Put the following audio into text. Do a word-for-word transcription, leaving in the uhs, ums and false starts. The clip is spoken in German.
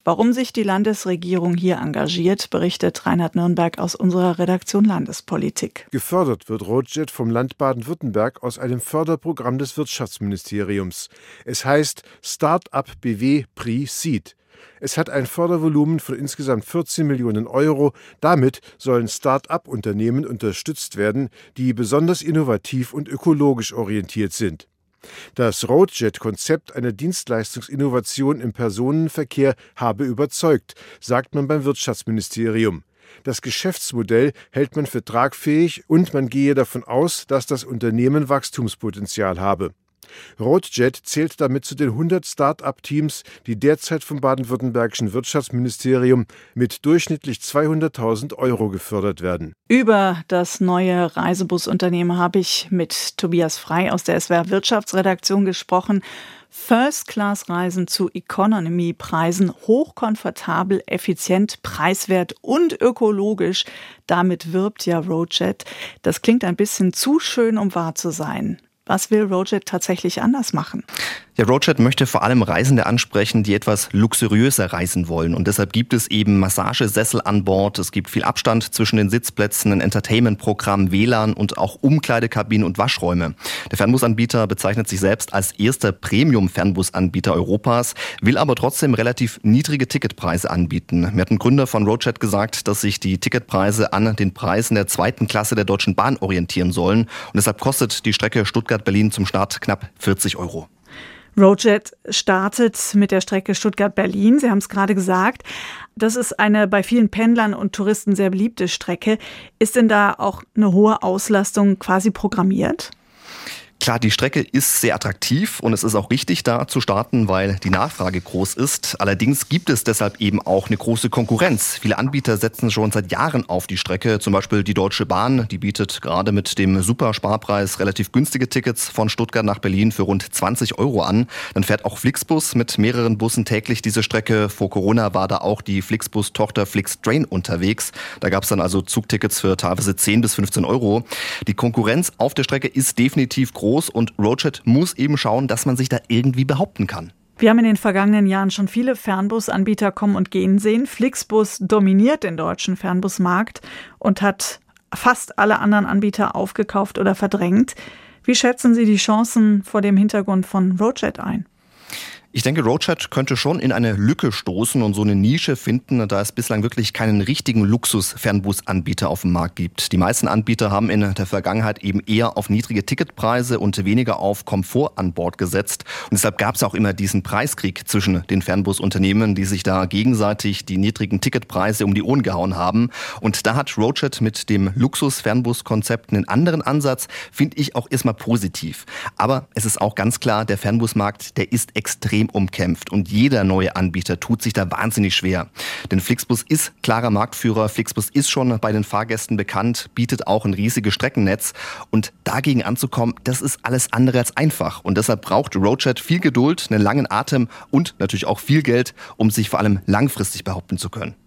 Warum sich die Landesregierung hier engagiert, berichtet Reinhard Nürnberg aus unserer Redaktion Landespolitik. Gefördert wird Roadjet vom Land Baden-Württemberg aus einem Förderprogramm des Wirtschaftsministeriums. Es heißt Start-up B W Pre-Seed. Es hat ein Fördervolumen von insgesamt vierzehn Millionen Euro. Damit sollen Start-up-Unternehmen unterstützt werden, die besonders innovativ und ökologisch orientiert sind. Das Roadjet-Konzept einer Dienstleistungsinnovation im Personenverkehr habe überzeugt, sagt man beim Wirtschaftsministerium. Das Geschäftsmodell hält man für tragfähig und man gehe davon aus, dass das Unternehmen Wachstumspotenzial habe. Roadjet zählt damit zu den hundert Start-up-Teams, die derzeit vom baden-württembergischen Wirtschaftsministerium mit durchschnittlich zweihunderttausend Euro gefördert werden. Über das neue Reisebusunternehmen habe ich mit Tobias Frey aus der S W R Wirtschaftsredaktion gesprochen. First-Class-Reisen zu Economy-Preisen, hochkomfortabel, effizient, preiswert und ökologisch. Damit wirbt ja Roadjet. Das klingt ein bisschen zu schön, um wahr zu sein. Was will Roadjet tatsächlich anders machen? Ja, Roadjet möchte vor allem Reisende ansprechen, die etwas luxuriöser reisen wollen. Und deshalb gibt es eben Massagesessel an Bord. Es gibt viel Abstand zwischen den Sitzplätzen, ein Entertainment-Programm, W L A N und auch Umkleidekabinen und Waschräume. Der Fernbusanbieter bezeichnet sich selbst als erster Premium-Fernbusanbieter Europas, will aber trotzdem relativ niedrige Ticketpreise anbieten. Mir hat ein Gründer von Roadjet gesagt, dass sich die Ticketpreise an den Preisen der zweiten Klasse der Deutschen Bahn orientieren sollen. Und deshalb kostet die Strecke Stuttgart-Berlin zum Start knapp vierzig Euro. Roadjet startet mit der Strecke Stuttgart-Berlin. Sie haben es gerade gesagt. Das ist eine bei vielen Pendlern und Touristen sehr beliebte Strecke. Ist denn da auch eine hohe Auslastung quasi programmiert? Klar, die Strecke ist sehr attraktiv und es ist auch richtig, da zu starten, weil die Nachfrage groß ist. Allerdings gibt es deshalb eben auch eine große Konkurrenz. Viele Anbieter setzen schon seit Jahren auf die Strecke. Zum Beispiel die Deutsche Bahn, die bietet gerade mit dem Supersparpreis relativ günstige Tickets von Stuttgart nach Berlin für rund zwanzig Euro an. Dann fährt auch Flixbus mit mehreren Bussen täglich diese Strecke. Vor Corona war da auch die Flixbus-Tochter Flixtrain unterwegs. Da gab es dann also Zugtickets für teilweise zehn bis fünfzehn Euro. Die Konkurrenz auf der Strecke ist definitiv groß. Und Roadjet muss eben schauen, dass man sich da irgendwie behaupten kann. Wir haben in den vergangenen Jahren schon viele Fernbusanbieter kommen und gehen sehen. Flixbus dominiert den deutschen Fernbusmarkt und hat fast alle anderen Anbieter aufgekauft oder verdrängt. Wie schätzen Sie die Chancen vor dem Hintergrund von Roadjet ein? Ich denke, Roadjet könnte schon in eine Lücke stoßen und so eine Nische finden, da es bislang wirklich keinen richtigen Luxus-Fernbusanbieter auf dem Markt gibt. Die meisten Anbieter haben in der Vergangenheit eben eher auf niedrige Ticketpreise und weniger auf Komfort an Bord gesetzt. Und deshalb gab es auch immer diesen Preiskrieg zwischen den Fernbusunternehmen, die sich da gegenseitig die niedrigen Ticketpreise um die Ohren gehauen haben. Und da hat Roadjet mit dem Luxus-Fernbus-Konzept einen anderen Ansatz, finde ich auch erstmal positiv. Aber es ist auch ganz klar, der Fernbusmarkt, der ist extrem umkämpft und jeder neue Anbieter tut sich da wahnsinnig schwer. Denn Flixbus ist klarer Marktführer, Flixbus ist schon bei den Fahrgästen bekannt, bietet auch ein riesiges Streckennetz und dagegen anzukommen, das ist alles andere als einfach und deshalb braucht Roadjet viel Geduld, einen langen Atem und natürlich auch viel Geld, um sich vor allem langfristig behaupten zu können.